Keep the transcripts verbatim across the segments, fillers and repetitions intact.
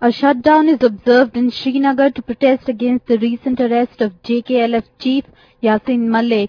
A shutdown is observed in Srinagar to protest against the recent arrest of J K L F chief Yasin Malik.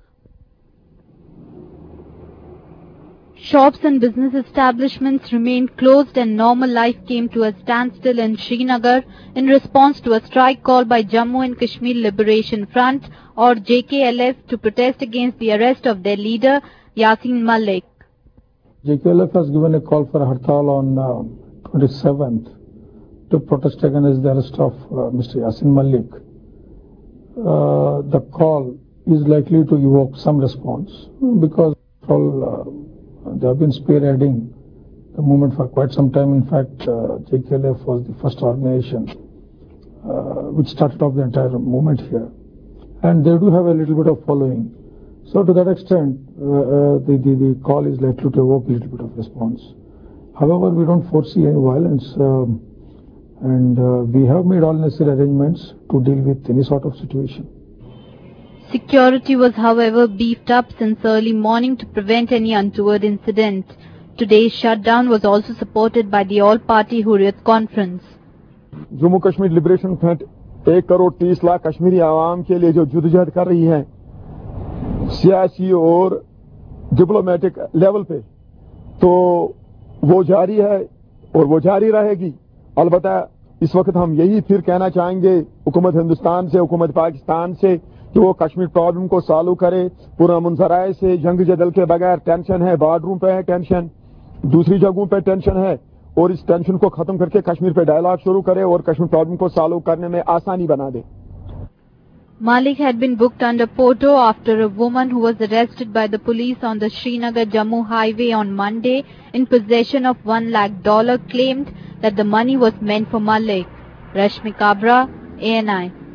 Shops and business establishments remained closed and normal life came to a standstill in Srinagar in response to a strike called by Jammu and Kashmir Liberation Front or J K L F to protest against the arrest of their leader Yasin Malik. J K L F has given a call for Hartal on uh, twenty-seventh to protest against the arrest of uh, Mister Yasin Malik. Uh, the call is likely to evoke some response because all, uh, they have been spearheading the movement for quite some time. In fact, uh, J K L F was the first organization uh, which started off the entire movement here. And they do have a little bit of following. So to that extent, uh, uh, the, the, the call is likely to evoke a little bit of response. However, we don't foresee any violence. Um, And uh, we have made all necessary arrangements to deal with any sort of situation. Security was, however, beefed up since early morning to prevent any untoward incident. Today's shutdown was also supported by the All-Party Hurriyat Conference. Jammu Kashmir liberation front एक करोड़ तीस लाख कश्मीरी आवाम के लिए जो जद्दोजहद कर रही है सियासी और डिप्लोमेटिक लेवल पे, तो वो जारी है और वो जारी रहेगी। अलबत्ता इस वक्त हम यही फिर कहना चाहेंगे हुकूमत हिंदुस्तान से, हुकूमत पाकिस्तान से कि वो कश्मीर प्रॉब्लम को सॉल्व करे पुरअमन ज़राए से, जंग जदल के बगैर। टेंशन है, बॉर्डरों पे है टेंशन, दूसरी जगहों पे टेंशन है, और इस टेंशन को खत्म करके कश्मीर पे डायलॉग शुरू करे और कश्मीर प्रॉब्लम को सॉल्व करने में आसानी बना दे। Malik had been booked under Porto after a woman who was arrested by the police on the Srinagar-Jammu highway on Monday in possession of one lakh dollars claimed that the money was meant for Malik. Rashmi Kabra, A N I.